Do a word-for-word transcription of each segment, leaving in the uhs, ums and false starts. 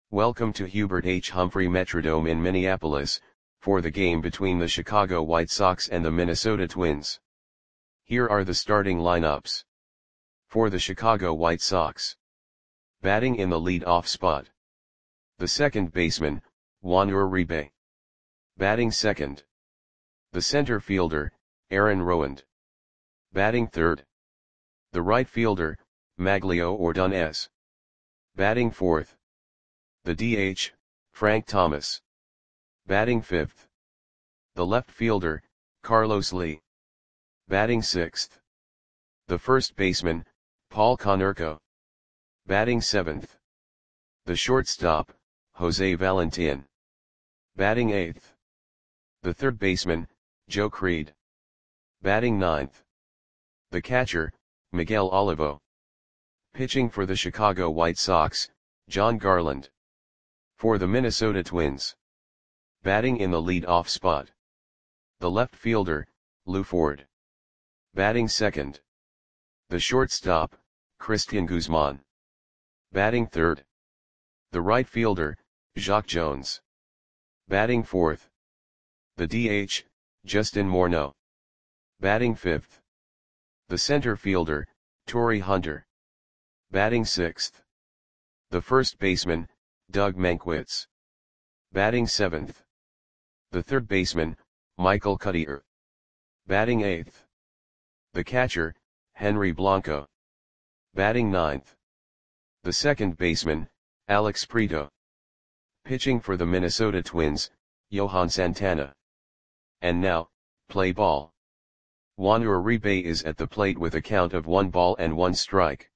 Welcome to Hubert H. Humphrey Metrodome in Minneapolis, for the game between the Chicago White Sox and the Minnesota Twins. Here are the starting lineups. For the Chicago White Sox. Batting in the lead-off spot. The second baseman, Juan Uribe. Batting second. The center fielder, Aaron Rowand. Batting third. The right fielder, Magglio Ordonez. Batting fourth. The D H, Frank Thomas. Batting fifth. The left fielder, Carlos Lee. Batting sixth. The first baseman, Paul Konerko. Batting seventh. The shortstop, Jose Valentin. Batting eighth. The third baseman, Joe Creed. Batting ninth. The catcher, Miguel Olivo. Pitching for the Chicago White Sox, Jon Garland. For the Minnesota Twins. Batting in the lead-off spot. The left fielder, Lew Ford. Batting second. The shortstop, Cristian Guzman. Batting third. The right fielder, Jacque Jones. Batting fourth. The D H, Justin Morneau. Batting fifth. The center fielder, Torii Hunter. Batting sixth. The first baseman, Doug Mankiewicz. Batting seventh. The third baseman, Michael Cuddyer. Batting eighth. The catcher, Henry Blanco. Batting ninth. The second baseman, Alex Prieto. Pitching for the Minnesota Twins, Johan Santana. And now, play ball. Juan Uribe is at the plate with a count of one ball and one strike.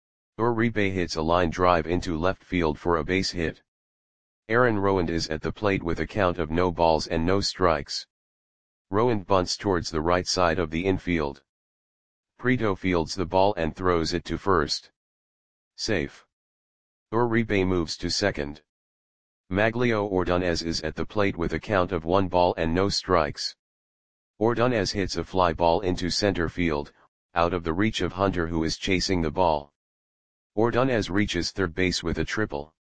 Uribe hits a line drive into left field for a base hit. Aaron Rowand is at the plate with a count of no balls and no strikes. Rowand bunts towards the right side of the infield. Prieto fields the ball and throws it to first. Safe. Uribe moves to second. Magglio Ordonez is at the plate with a count of one ball and no strikes. Ordonez hits a fly ball into center field, out of the reach of Hunter, who is chasing the ball. Ordonez reaches third base with a triple.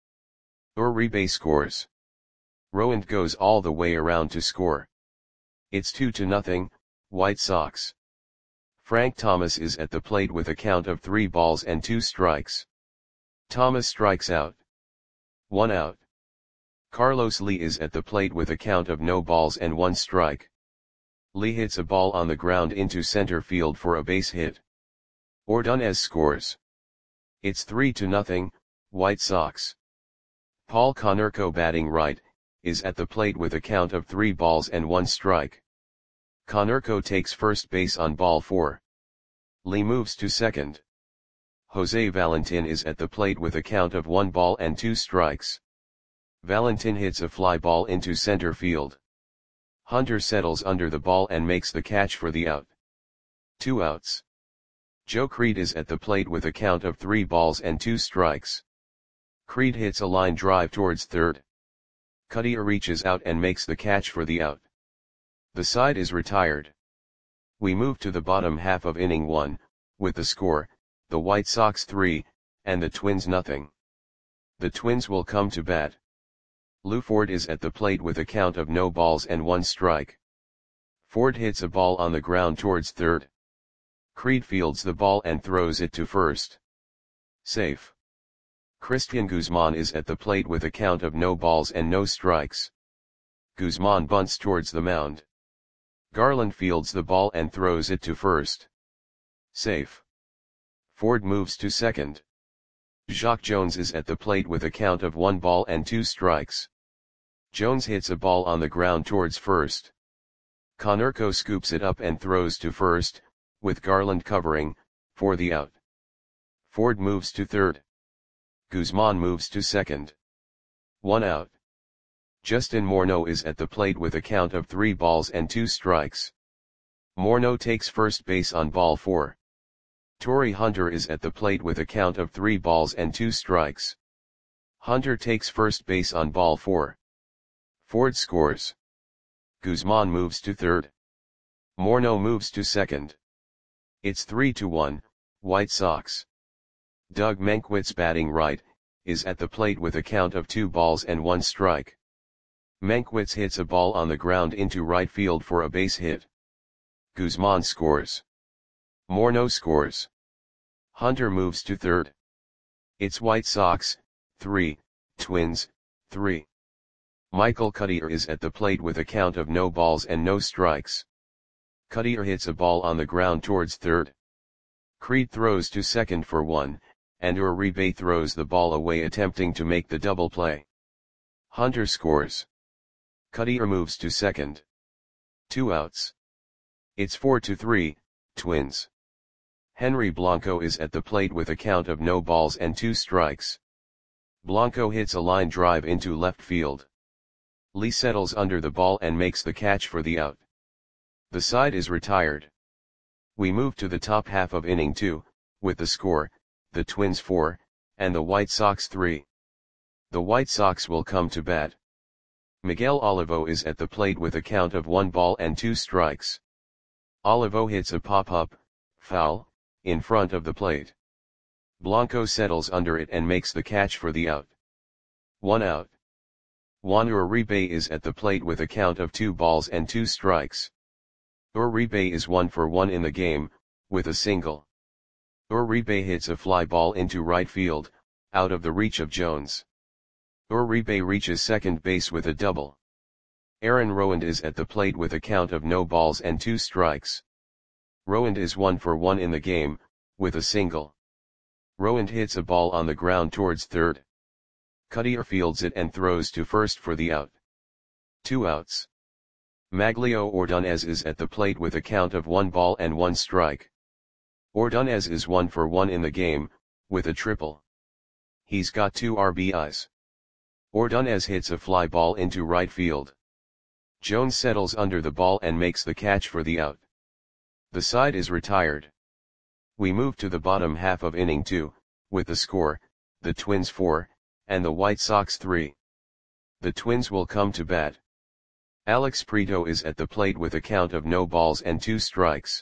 Uribe scores. Rowand goes all the way around to score. It's two to nothing, White Sox. Frank Thomas is at the plate with a count of three balls and two strikes. Thomas strikes out. One out. Carlos Lee is at the plate with a count of no balls and one strike. Lee hits a ball on the ground into center field for a base hit. Ordonez scores. It's three to nothing, White Sox. Paul Konerko, batting right, is at the plate with a count of three balls and one strike. Konerko takes first base on ball four. Lee moves to second. Jose Valentin is at the plate with a count of one ball and two strikes. Valentin hits a fly ball into center field. Hunter settles under the ball and makes the catch for the out. Two outs. Joe Creed is at the plate with a count of three balls and two strikes. Creed hits a line drive towards third. Cuddyer reaches out and makes the catch for the out. The side is retired. We move to the bottom half of inning one, with the score, the White Sox three, and the Twins nothing. The Twins will come to bat. Lew Ford is at the plate with a count of no balls and one strike. Ford hits a ball on the ground towards third. Creed fields the ball and throws it to first. Safe. Cristian Guzman is at the plate with a count of no balls and no strikes. Guzman bunts towards the mound. Garland fields the ball and throws it to first. Safe. Ford moves to second. Jacque Jones is at the plate with a count of one ball and two strikes. Jones hits a ball on the ground towards first. Konerko scoops it up and throws to first, with Garland covering, for the out. Ford moves to third. Guzman moves to second. One out. Justin Morneau is at the plate with a count of three balls and two strikes. Morneau takes first base on ball four. Torii Hunter is at the plate with a count of three balls and two strikes. Hunter takes first base on ball four. Ford scores. Guzman moves to third. Morneau moves to second. It's three to one, White Sox. Doug Mankiewicz batting right, is at the plate with a count of two balls and one strike. Mankiewicz hits a ball on the ground into right field for a base hit. Guzman scores. Morneau scores. Hunter moves to third. It's White Sox, three, Twins, three. Michael Cuddyer is at the plate with a count of no balls and no strikes. Cuddyer hits a ball on the ground towards third. Creed throws to second for one, and Uribe throws the ball away attempting to make the double play. Hunter scores. Cuddyer moves to second. Two outs. It's four to three, Twins. Henry Blanco is at the plate with a count of no balls and two strikes. Blanco hits a line drive into left field. Lee settles under the ball and makes the catch for the out. The side is retired. We move to the top half of inning two, with the score, the Twins four, and the White Sox three. The White Sox will come to bat. Miguel Olivo is at the plate with a count of one ball and two strikes. Olivo hits a pop-up, foul, in front of the plate. Blanco settles under it and makes the catch for the out. One out. Juan Uribe is at the plate with a count of two balls and two strikes. Uribe is one for one in the game, with a single. Uribe hits a fly ball into right field, out of the reach of Jones. Uribe reaches second base with a double. Aaron Rowand is at the plate with a count of no balls and two strikes. Rowand is one for one in the game, with a single. Rowand hits a ball on the ground towards third. Cuddyer fields it and throws to first for the out. Two outs. Maglio Ordonez is at the plate with a count of one ball and one strike. Ordonez is one for one in the game, with a triple. He's got two R B Is. Ordonez hits a fly ball into right field. Jones settles under the ball and makes the catch for the out. The side is retired. We move to the bottom half of inning two, with the score, the Twins four, and the White Sox three. The Twins will come to bat. Alex Prieto is at the plate with a count of no balls and two strikes.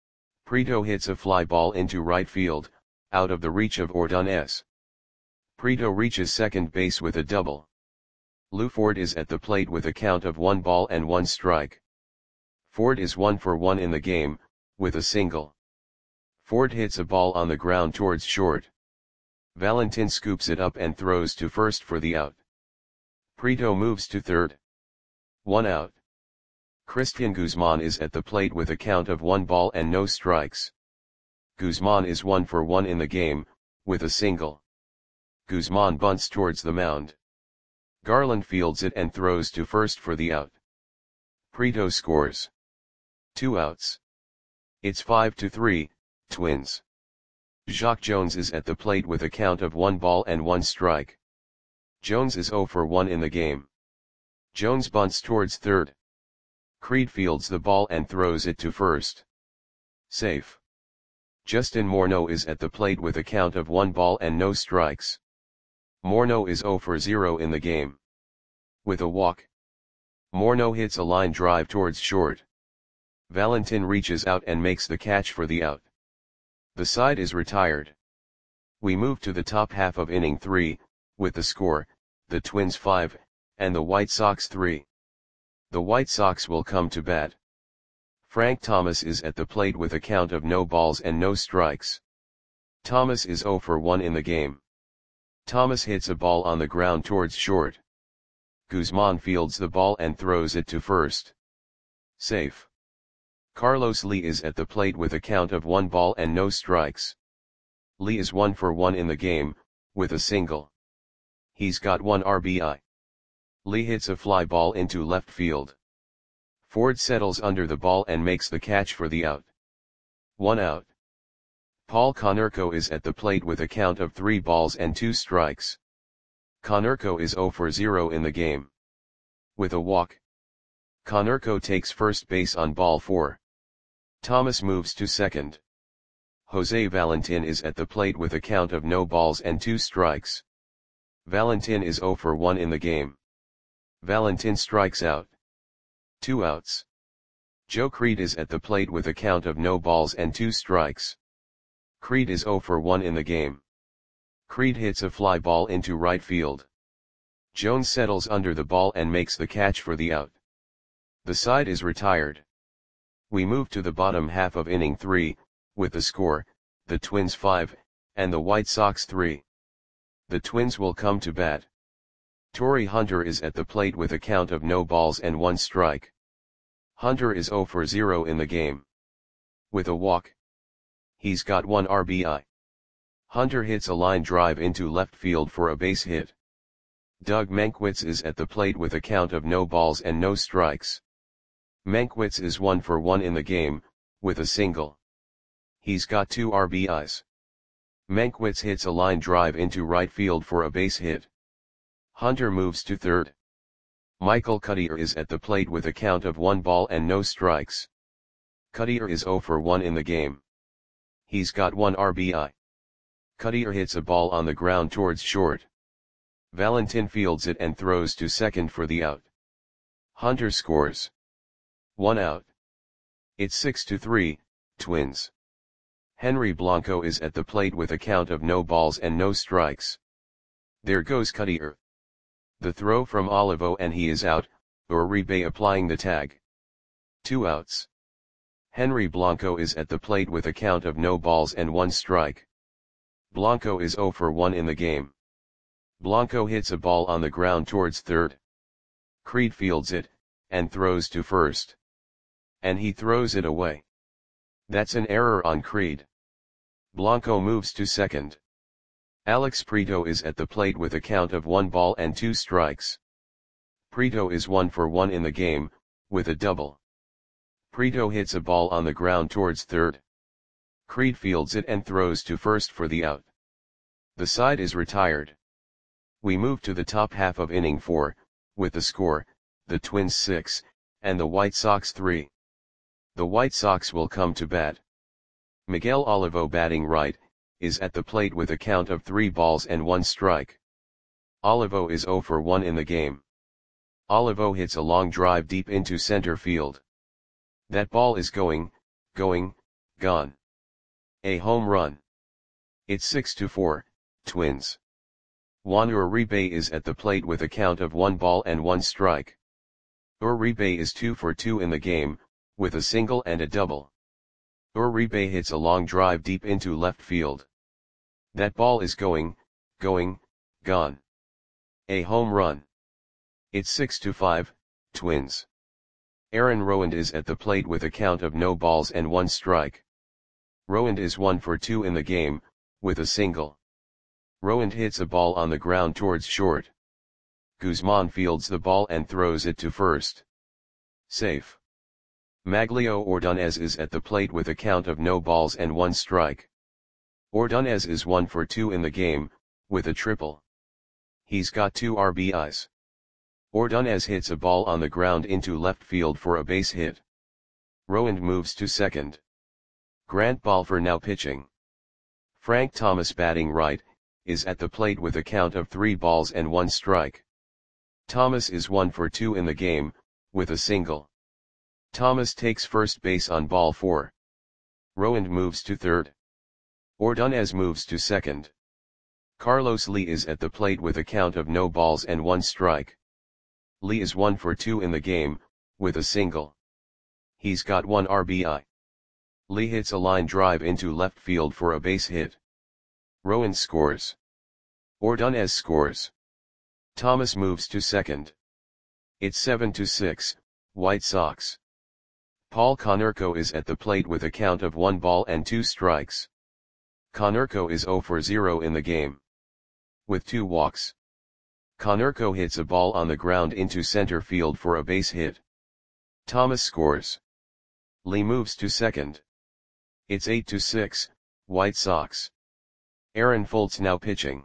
Prieto hits a fly ball into right field, out of the reach of Ordonez. Prieto reaches second base with a double. Lou Ford is at the plate with a count of one ball and one strike. Ford is one for one in the game, with a single. Ford hits a ball on the ground towards short. Valentin scoops it up and throws to first for the out. Prieto moves to third. One out. Christian Guzman is at the plate with a count of one ball and no strikes. Guzman is one for one in the game, with a single. Guzman bunts towards the mound. Garland fields it and throws to first for the out. Prieto scores. Two outs. It's five to three, Twins. Jacque Jones is at the plate with a count of one ball and one strike. Jones is zero for one in the game. Jones bunts towards third. Creed fields the ball and throws it to first. Safe. Justin Morneau is at the plate with a count of one ball and no strikes. Morneau is zero for zero in the game. With a walk. Morneau hits a line drive towards short. Valentin reaches out and makes the catch for the out. The side is retired. We move to the top half of inning three, with the score, the Twins five, and the White Sox three. The White Sox will come to bat. Frank Thomas is at the plate with a count of no balls and no strikes. Thomas is zero for one in the game. Thomas hits a ball on the ground towards short. Guzman fields the ball and throws it to first. Safe. Carlos Lee is at the plate with a count of one ball and no strikes. Lee is one for one in the game, with a single. He's got one R B I. Lee hits a fly ball into left field. Ford settles under the ball and makes the catch for the out. One out. Paul Konerko is at the plate with a count of three balls and two strikes. Konerko is zero for zero in the game. With a walk. Konerko takes first base on ball four. Thomas moves to second. Jose Valentin is at the plate with a count of no balls and two strikes. Valentin is zero for one in the game. Valentin strikes out. Two outs. Joe Creed is at the plate with a count of no balls and two strikes. Creed is zero for one in the game. Creed hits a fly ball into right field. Jones settles under the ball and makes the catch for the out. The side is retired. We move to the bottom half of inning three, with the score, the Twins five, and the White Sox three. The Twins will come to bat. Torii Hunter is at the plate with a count of no balls and one strike. Hunter is zero for zero in the game. With a walk. He's got one R B I. Hunter hits a line drive into left field for a base hit. Doug Mankiewicz is at the plate with a count of no balls and no strikes. Mankiewicz is one for one in the game, with a single. He's got two R B Is. Mankiewicz hits a line drive into right field for a base hit. Hunter moves to third. Michael Cuddyer is at the plate with a count of one ball and no strikes. Cuddyer is zero for one in the game. He's got one R B I. Cuddyer hits a ball on the ground towards short. Valentin fields it and throws to second for the out. Hunter scores. One out. It's six to three, Twins. Henry Blanco is at the plate with a count of no balls and no strikes. There goes Cuddyer. The throw from Olivo and he is out, Uribe applying the tag. Two outs. Henry Blanco is at the plate with a count of no balls and one strike. Blanco is zero for one in the game. Blanco hits a ball on the ground towards third. Creed fields it, and throws to first. And he throws it away. That's an error on Creed. Blanco moves to second. Alex Prieto is at the plate with a count of one ball and two strikes. Prieto is one for one in the game, with a double. Prieto hits a ball on the ground towards third. Creed fields it and throws to first for the out. The side is retired. We move to the top half of inning four, with the score, the Twins six, and the White Sox three. The White Sox will come to bat. Miguel Olivo, batting right, is at the plate with a count of three balls and one strike. Olivo is zero for one in the game. Olivo hits a long drive deep into center field. That ball is going, going, gone. A home run. It's six to four, Twins. Juan Uribe is at the plate with a count of one ball and one strike. Uribe is two for two in the game, with a single and a double. Uribe hits a long drive deep into left field. That ball is going, going, gone. A home run. It's six to five, Twins. Aaron Rowand is at the plate with a count of no balls and one strike. Rowand is one for two in the game, with a single. Rowand hits a ball on the ground towards short. Guzman fields the ball and throws it to first. Safe. Maglio Ordonez is at the plate with a count of no balls and one strike. Ordonez is one for two in the game, with a triple. He's got two R B Is. Ordonez hits a ball on the ground into left field for a base hit. Rowand moves to second. Grant Balfour now pitching. Frank Thomas, batting right, is at the plate with a count of three balls and one strike. Thomas is one for two in the game, with a single. Thomas takes first base on ball four. Rowand moves to third. Ordonez moves to second. Carlos Lee is at the plate with a count of no balls and one strike. Lee is one for two in the game, with a single. He's got one R B I. Lee hits a line drive into left field for a base hit. Rowand scores. Ordonez scores. Thomas moves to second. It's seven to six, White Sox. Paul Konerko is at the plate with a count of one ball and two strikes. Konerko is zero for zero in the game. With two walks. Konerko hits a ball on the ground into center field for a base hit. Thomas scores. Lee moves to second. It's eight to six, White Sox. Aaron Foltz now pitching.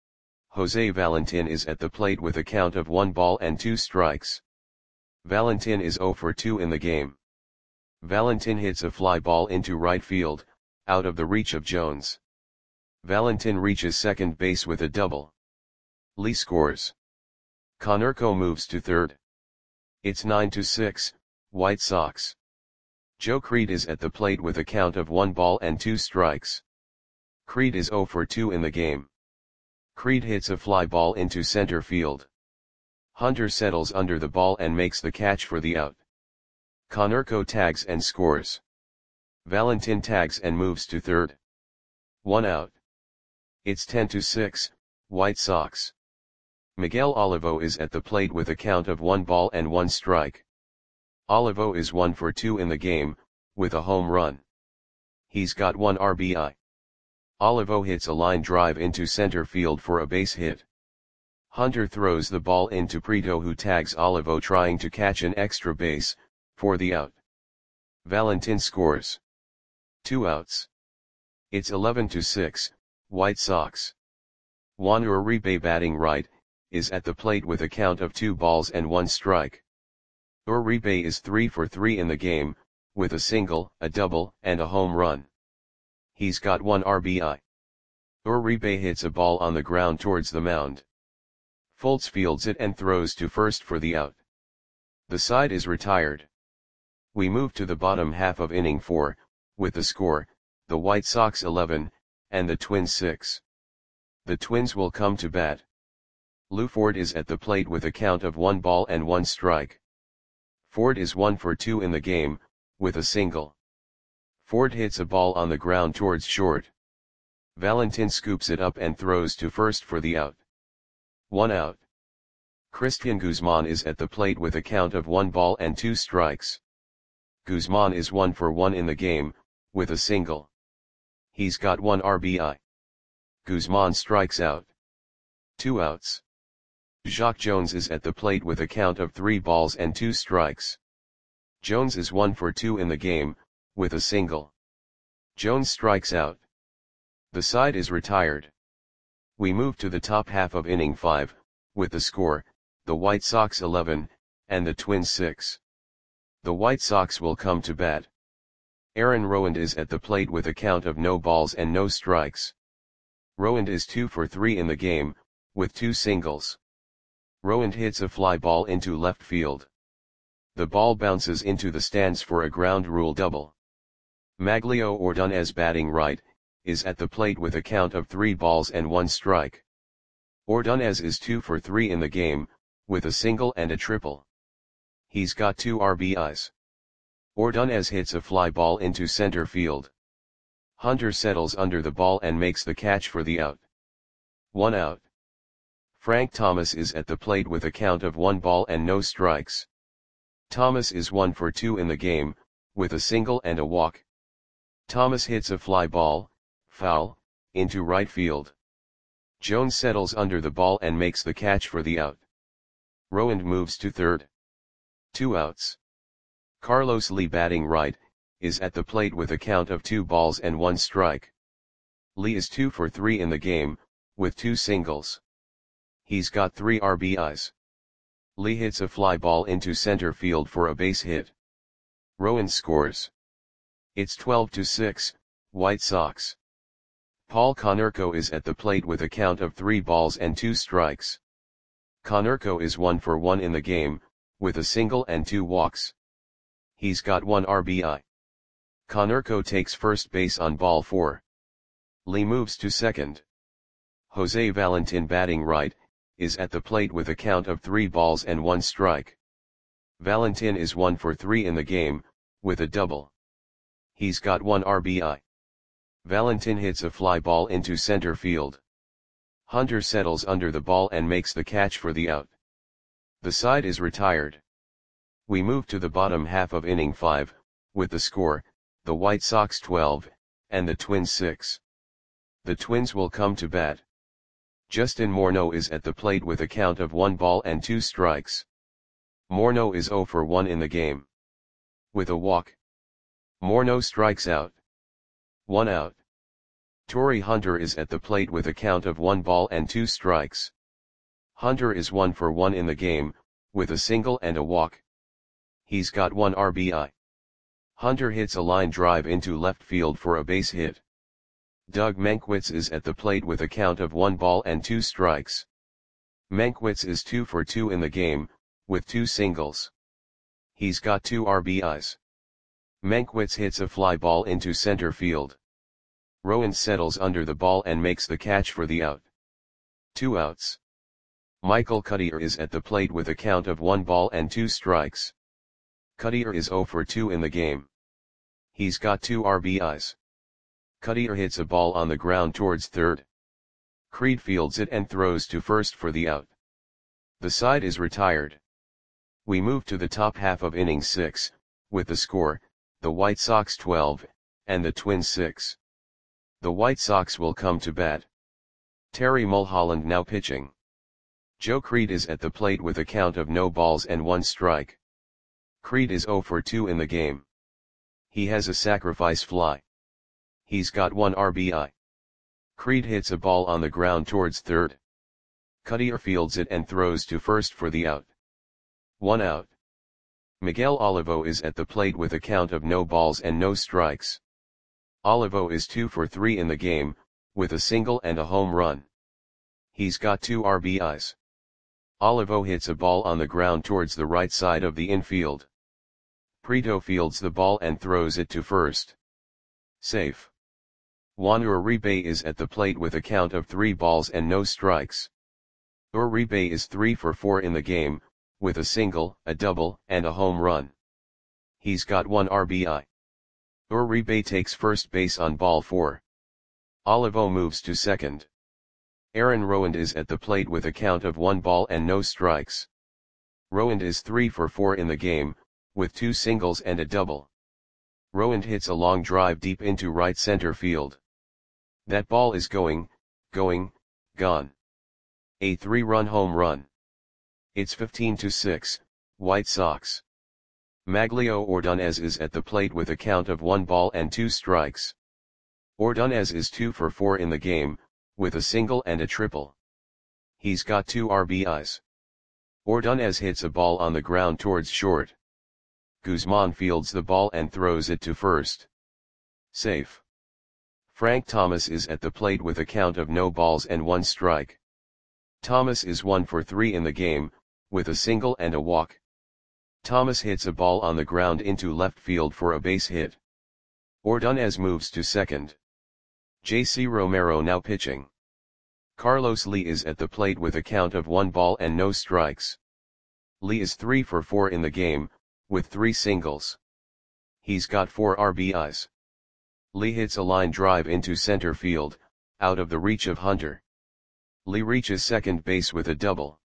Jose Valentin is at the plate with a count of one ball and two strikes. Valentin is zero for two in the game. Valentin hits a fly ball into right field, out of the reach of Jones. Valentin reaches second base with a double. Lee scores. Konerko moves to third. It's nine to six, White Sox. Joe Creed is at the plate with a count of one ball and two strikes. Creed is zero for two in the game. Creed hits a fly ball into center field. Hunter settles under the ball and makes the catch for the out. Konerko tags and scores. Valentin tags and moves to third. One out. It's ten to six, White Sox. Miguel Olivo is at the plate with a count of one ball and one strike. Olivo is one for two in the game, with a home run. He's got one R B I. Olivo hits a line drive into center field for a base hit. Hunter throws the ball into Prieto, who tags Olivo trying to catch an extra base, for the out. Valentin scores. Two outs. It's eleven to six, White Sox. Juan Uribe, batting right, is at the plate with a count of two balls and one strike. Uribe is three for three in the game, with a single, a double, and a home run. He's got one R B I. Uribe hits a ball on the ground towards the mound. Fultz fields it and throws to first for the out. The side is retired. We move to the bottom half of inning four, with the score, the White Sox eleven, and the Twins six. The Twins will come to bat. Lou Ford is at the plate with a count of one ball and one strike. Ford is one for two in the game, with a single. Ford hits a ball on the ground towards short. Valentin scoops it up and throws to first for the out. One out. Christian Guzman is at the plate with a count of one ball and two strikes. Guzman is one for one in the game, with a single. He's got one R B I. Guzman strikes out. Two outs. Jacque Jones is at the plate with a count of three balls and two strikes. Jones is one for two in the game, with a single. Jones strikes out. The side is retired. We move to the top half of inning five, with the score, the White Sox eleven, and the Twins six. The White Sox will come to bat. Aaron Rowand is at the plate with a count of no balls and no strikes. Rowand is two for three in the game, with two singles. Rowand hits a fly ball into left field. The ball bounces into the stands for a ground rule double. Maglio Ordonez, batting right, is at the plate with a count of three balls and one strike. Ordonez is two for three in the game, with a single and a triple. He's got two R B Is. Ordonez hits a fly ball into center field. Hunter settles under the ball and makes the catch for the out. One out. Frank Thomas is at the plate with a count of one ball and no strikes. Thomas is one for two in the game, with a single and a walk. Thomas hits a fly ball, foul, into right field. Jones settles under the ball and makes the catch for the out. Rowand moves to third. Two outs. Carlos Lee, batting right, is at the plate with a count of two balls and one strike. Lee is two for three in the game, with two singles. He's got three R B Is. Lee hits a fly ball into center field for a base hit. Rowand scores. It's twelve to six, White Sox. Paul Konerko is at the plate with a count of three balls and two strikes. Konerko is one for one in the game, with a single and two walks. He's got one R B I. Konerko takes first base on ball four. Lee moves to second. Jose Valentin, batting right, is at the plate with a count of three balls and one strike. Valentin is one for three in the game, with a double. He's got one R B I. Valentin hits a fly ball into center field. Hunter settles under the ball and makes the catch for the out. The side is retired. We move to the bottom half of inning five, with the score, the White Sox twelve, and the Twins six. The Twins will come to bat. Justin Morneau is at the plate with a count of one ball and two strikes. Morneau is zero for one in the game. With a walk. Morneau strikes out. One out. Torii Hunter is at the plate with a count of one ball and two strikes. Hunter is one for one in the game, with a single and a walk. He's got one R B I. Hunter hits a line drive into left field for a base hit. Doug Mankiewicz is at the plate with a count of one ball and two strikes. Mankiewicz is two for two in the game, with two singles. He's got two R B Is. Mankiewicz hits a fly ball into center field. Rowand settles under the ball and makes the catch for the out. Two outs. Michael Cuddyer is at the plate with a count of one ball and two strikes. Cuddyer is oh for two in the game. He's got two R B Is. Cuddyer hits a ball on the ground towards third. Creed fields it and throws to first for the out. The side is retired. We move to the top half of inning six, with the score, the White Sox twelve, and the Twins six. The White Sox will come to bat. Terry Mulholland now pitching. Joe Creed is at the plate with a count of no balls and one strike. Creed is oh for two in the game. He has a sacrifice fly. He's got one R B I. Creed hits a ball on the ground towards third. Cuddyer fields it and throws to first for the out. One out. Miguel Olivo is at the plate with a count of no balls and no strikes. Olivo is two for three in the game, with a single and a home run. He's got two R B Is. Olivo hits a ball on the ground towards the right side of the infield. Prieto fields the ball and throws it to first. Safe. Juan Uribe is at the plate with a count of three balls and no strikes. Uribe is three for four in the game, with a single, a double, and a home run. He's got one R B I. Uribe takes first base on ball four. Olivo moves to second. Aaron Rowand is at the plate with a count of one ball and no strikes. Rowand is three for four in the game, with two singles and a double. Rowand hits a long drive deep into right center field. That ball is going, going, gone. A three-run home run. It's fifteen to six, White Sox. Maglio Ordonez is at the plate with a count of one ball and two strikes. Ordonez is two for four in the game, with a single and a triple. He's got two R B Is. Ordonez hits a ball on the ground towards short. Guzman fields the ball and throws it to first. Safe. Frank Thomas is at the plate with a count of no balls and one strike. Thomas is one for three in the game, with a single and a walk. Thomas hits a ball on the ground into left field for a base hit. Ordonez moves to second. J C Romero now pitching. Carlos Lee is at the plate with a count of one ball and no strikes. Lee is three for four in the game, with three singles. He's got four R B Is. Lee hits a line drive into center field, out of the reach of Hunter. Lee reaches second base with a double.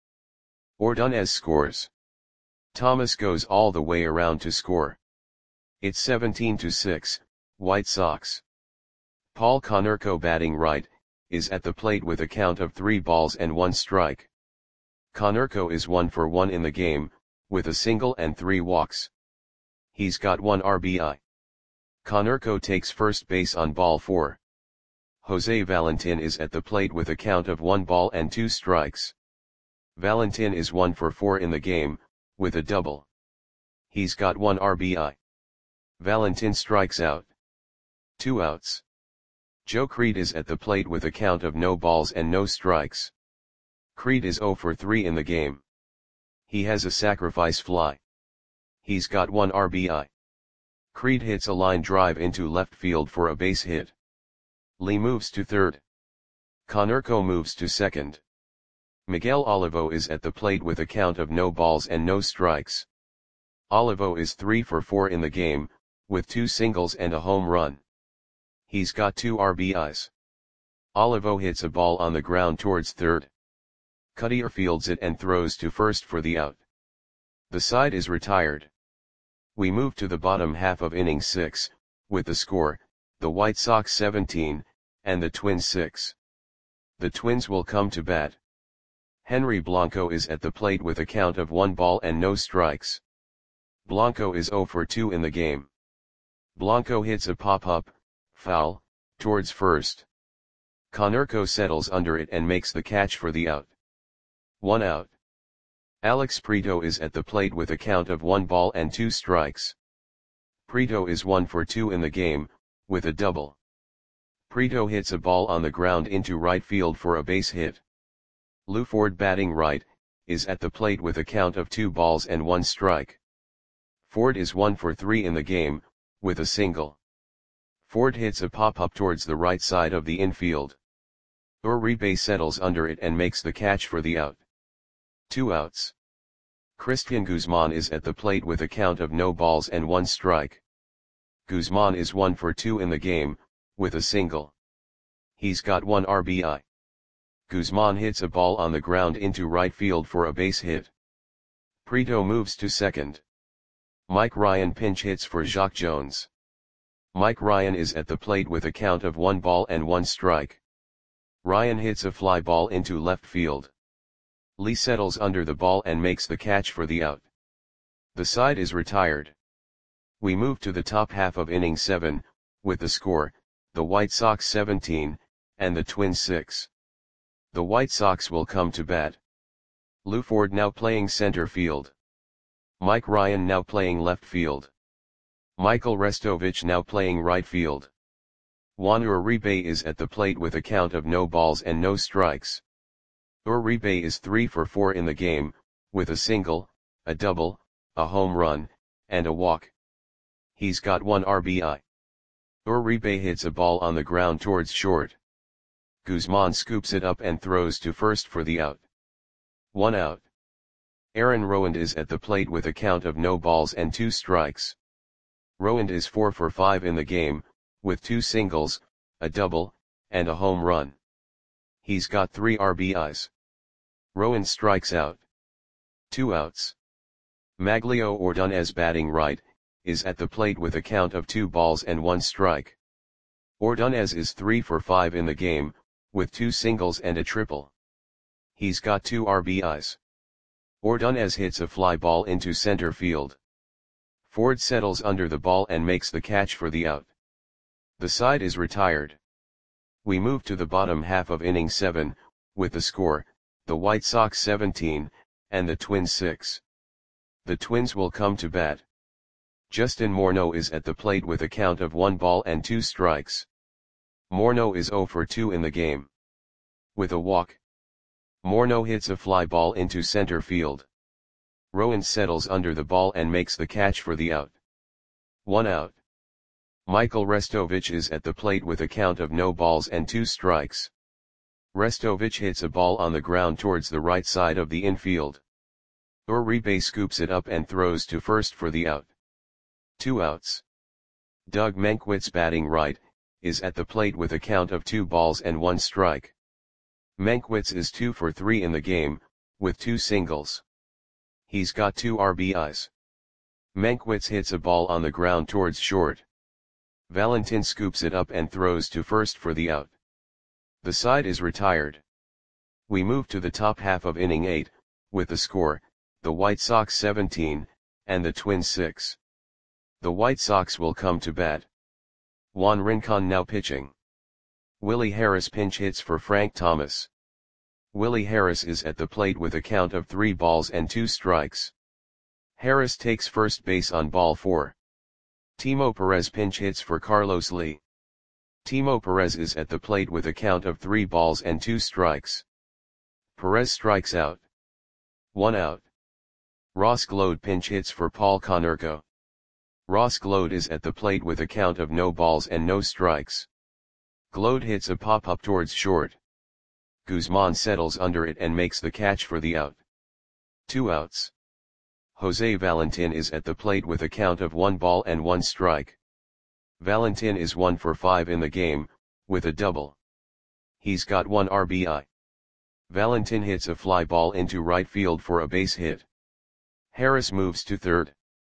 Ordonez scores. Thomas goes all the way around to score. It's seventeen to six, White Sox. Paul Konerko batting right, is at the plate with a count of three balls and one strike. Konerko is one for one in the game, with a single and three walks. He's got one R B I. Konerko takes first base on ball four. Jose Valentin is at the plate with a count of one ball and two strikes. Valentin is one for four in the game, with a double. He's got one R B I. Valentin strikes out. Two outs. Joe Creed is at the plate with a count of no balls and no strikes. Creed is oh for three in the game. He has a sacrifice fly. He's got one R B I. Creed hits a line drive into left field for a base hit. Lee moves to third. Konerko moves to second. Miguel Olivo is at the plate with a count of no balls and no strikes. Olivo is three for four in the game, with two singles and a home run. He's got two R B Is. Olivo hits a ball on the ground towards third. Cuddyer fields it and throws to first for the out. The side is retired. We move to the bottom half of inning six, with the score, the White Sox seventeen, and the Twins six. The Twins will come to bat. Henry Blanco is at the plate with a count of one ball and no strikes. Blanco is oh for two in the game. Blanco hits a pop-up, foul, towards first. Konerko settles under it and makes the catch for the out. One out. Alex Prieto is at the plate with a count of one ball and two strikes. Prieto is one for two in the game, with a double. Prieto hits a ball on the ground into right field for a base hit. Lou Ford batting right, is at the plate with a count of two balls and one strike. Ford is one for three in the game, with a single. Ford hits a pop-up towards the right side of the infield. Uribe settles under it and makes the catch for the out. Two outs. Christian Guzman is at the plate with a count of no balls and one strike. Guzman is one for two in the game, with a single. He's got one R B I. Guzman hits a ball on the ground into right field for a base hit. Prieto moves to second. Mike Ryan pinch hits for Jacque Jones. Mike Ryan is at the plate with a count of one ball and one strike. Ryan hits a fly ball into left field. Lee settles under the ball and makes the catch for the out. The side is retired. We move to the top half of inning seven, with the score, the White Sox seventeen, and the Twins six. The White Sox will come to bat. Lou Ford now playing center field. Mike Ryan now playing left field. Michael Restovich now playing right field. Juan Uribe is at the plate with a count of no balls and no strikes. Uribe is three for four in the game, with a single, a double, a home run, and a walk. He's got one R B I. Uribe hits a ball on the ground towards short. Guzman scoops it up and throws to first for the out. One out. Aaron Rowand is at the plate with a count of no balls and two strikes. Rowand is four for five in the game, with two singles, a double, and a home run. He's got three R B Is. Rowand strikes out. Two outs. Maglio Ordonez batting right, is at the plate with a count of two balls and one strike. Ordonez is three for five in the game, with two singles and a triple. He's got two R B Is. Ordonez hits a fly ball into center field. Ford settles under the ball and makes the catch for the out. The side is retired. We move to the bottom half of inning seven, with the score, the White Sox seventeen, and the Twins six. The Twins will come to bat. Justin Morneau is at the plate with a count of one ball and two strikes. Morneau is zero for two in the game. With a walk. Morneau hits a fly ball into center field. Rowand settles under the ball and makes the catch for the out. One out. Michael Restovich is at the plate with a count of no balls and two strikes. Restovich hits a ball on the ground towards the right side of the infield. Uribe scoops it up and throws to first for the out. Two outs. Doug Mankiewicz batting right, is at the plate with a count of two balls and one strike. Mankiewicz is two for three in the game, with two singles. He's got two R B Is. Mankiewicz hits a ball on the ground towards short. Valentin scoops it up and throws to first for the out. The side is retired. We move to the top half of inning eight, with the score, the White Sox seventeen, and the Twins six. The White Sox will come to bat. Juan Rincon now pitching. Willie Harris pinch hits for Frank Thomas. Willie Harris is at the plate with a count of three balls and two strikes. Harris takes first base on ball four. Timo Perez pinch hits for Carlos Lee. Timo Perez is at the plate with a count of three balls and two strikes. Perez strikes out. One out. Ross Glode pinch hits for Paul Konerko. Ross Glode is at the plate with a count of no balls and no strikes. Glode hits a pop-up towards short. Guzman settles under it and makes the catch for the out. Two outs. Jose Valentin is at the plate with a count of one ball and one strike. Valentin is one for five in the game, with a double. He's got one R B I. Valentin hits a fly ball into right field for a base hit. Harris moves to third.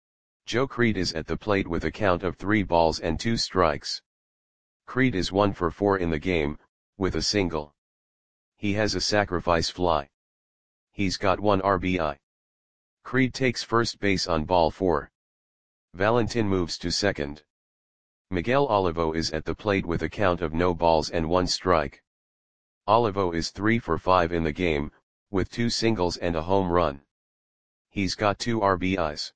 Joe Creed is at the plate with a count of three balls and two strikes. Creed is one for four in the game, with a single. He has a sacrifice fly. He's got one R B I. Creed takes first base on ball four. Valentin moves to second. Miguel Olivo is at the plate with a count of no balls and one strike. Olivo is three for five in the game, with two singles and a home run. He's got two R B Is.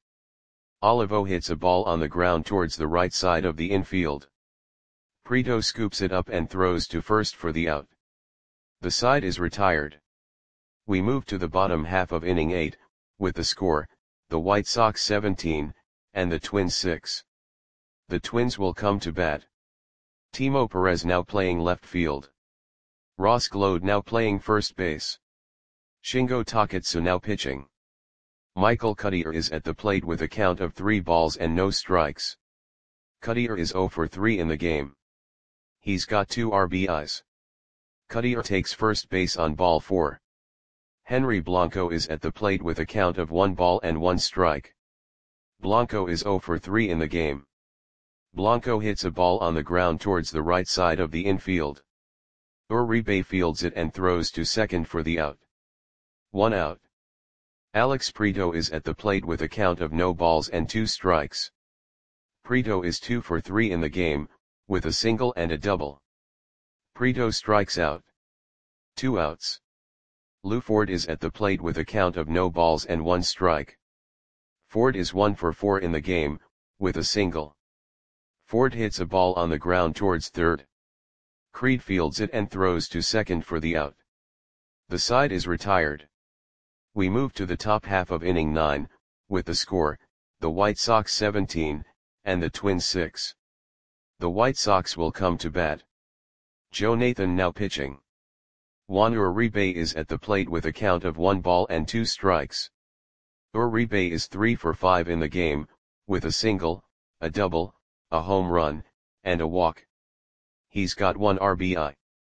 Olivo hits a ball on the ground towards the right side of the infield. Prieto scoops it up and throws to first for the out. The side is retired. We move to the bottom half of inning eight, with the score, the White Sox seventeen, and the Twins six. The Twins will come to bat. Timo Perez now playing left field. Ross Glode now playing first base. Shingo Takatsu now pitching. Michael Cuddyer is at the plate with a count of three balls and no strikes. Cuddyer is zero for three in the game. He's got two R B Is. Cuddyer takes first base on ball four. Henry Blanco is at the plate with a count of one ball and one strike. Blanco is zero for three in the game. Blanco hits a ball on the ground towards the right side of the infield. Uribe fields it and throws to second for the out. One out. Alex Prieto is at the plate with a count of no balls and two strikes. Prieto is two for three in the game, with a single and a double. Prieto strikes out. Two outs. Lou Ford is at the plate with a count of no balls and one strike. Ford is one for four in the game, with a single. Ford hits a ball on the ground towards third. Creed fields it and throws to second for the out. The side is retired. We move to the top half of inning nine, with the score, the White Sox seventeen, and the Twins six. The White Sox will come to bat. Joe Nathan now pitching. Juan Uribe is at the plate with a count of one ball and two strikes. Uribe is three for five in the game, with a single, a double, a home run, and a walk. He's got one R B I.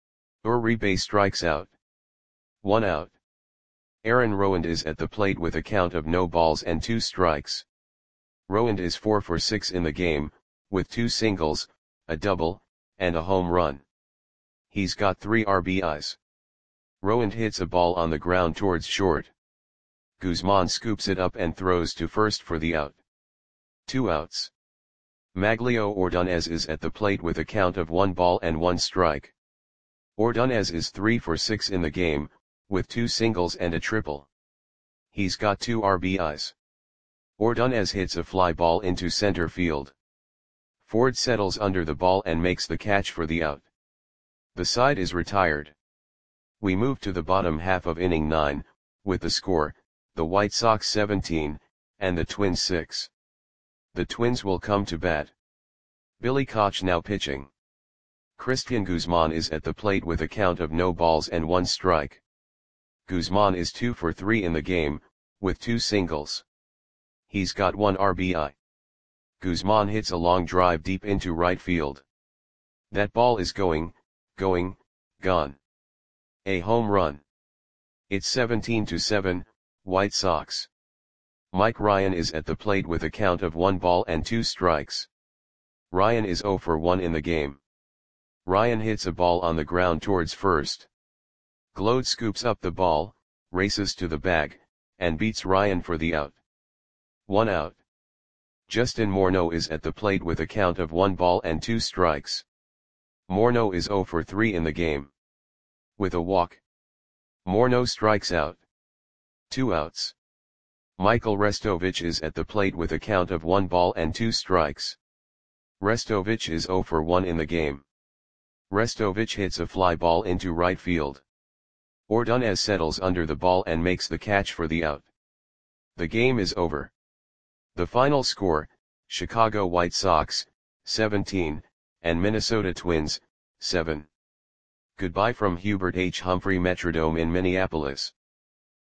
Uribe strikes out. One out. Aaron Rowand is at the plate with a count of no balls and two strikes. Rowand is four for six in the game, with two singles, a double, and a home run. He's got three R B Is. Rowand hits a ball on the ground towards short. Guzman scoops it up and throws to first for the out. Two outs. Maglio Ordonez is at the plate with a count of one ball and one strike. Ordonez is three for six in the game, with two singles and a triple. He's got two R B Is. Ordonez hits a fly ball into center field. Ford settles under the ball and makes the catch for the out. The side is retired. We move to the bottom half of inning nine, with the score, the White Sox seventeen, and the Twins six. The Twins will come to bat. Billy Koch now pitching. Christian Guzman is at the plate with a count of no balls and one strike. Guzman is two for three in the game, with two singles. He's got one R B I. Guzman hits a long drive deep into right field. That ball is going, going, gone. A home run. It's seventeen to seven, White Sox. Mike Ryan is at the plate with a count of one ball and two strikes. Ryan is zero for one in the game. Ryan hits a ball on the ground towards first. Glode scoops up the ball, races to the bag, and beats Ryan for the out. One out. Justin Morneau is at the plate with a count of one ball and two strikes. Morneau is zero for three in the game. With a walk. Morneau strikes out. Two outs. Michael Restovich is at the plate with a count of one ball and two strikes. Restovich is zero for one in the game. Restovich hits a fly ball into right field. Ordonez settles under the ball and makes the catch for the out. The game is over. The final score, Chicago White Sox, seventeen, and Minnesota Twins, seven. Goodbye from Hubert H. Humphrey Metrodome in Minneapolis.